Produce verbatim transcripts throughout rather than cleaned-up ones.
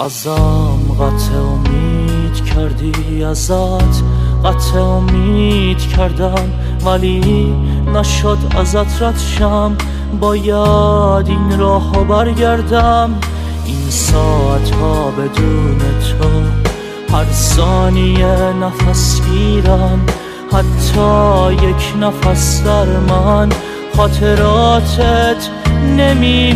ازم قطع امید کردی، ازت قطع امید کردم، ولی نشد ازت رد شم. باید این راه ها برگردم. این ساعت ها بدون تو هر ثانیه نفس گیرن، حتی یک نفس در من خاطراتت نمی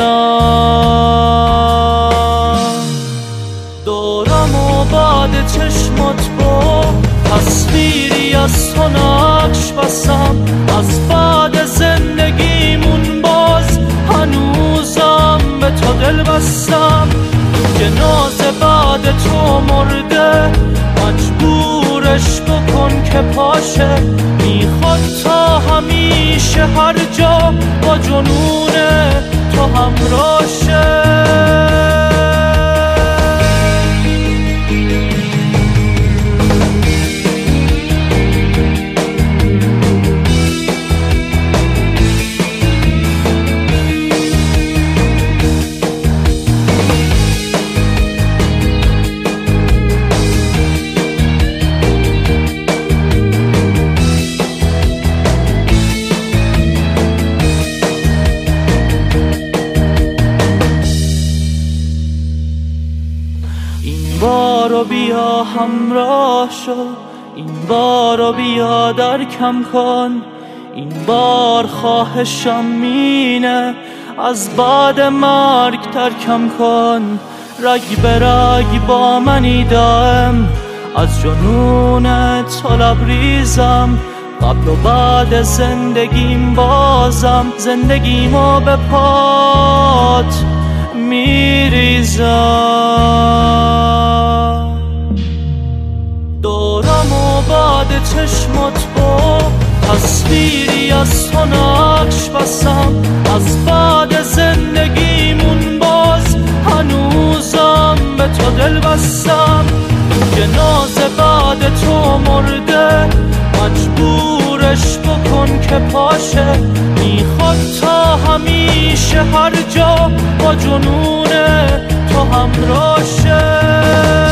میرن. دورم و بعد چشمات با تصویری از تو نقش بسم، از بعد زندگیمون باز هنوزم به تو دل بستم. جنازه بعد تو مرده، مجبورش بکن که پاشه، میخواد تا همیشه هر جا با جنون تو همراشه. این بارو بیا همراه شو، این بارو بیا درکم کن، این بار خواهشم مینه از بعد مرگ ترکم کن. رگ به رگ با منی دائم، از جنون تو لبریزم، قبل و بعد زندگیم بازم زندگیمو به پات میریزم. دورم و بعد چشمات با تصویری از تو نقش بسم، از بعد زندگیمون باز هنوزم به تو دل بستم. جنازه بعد تو مرده، مجبورش بکن که پاشه، میخواد تا همیشه هر جا با جنون تو همراشه.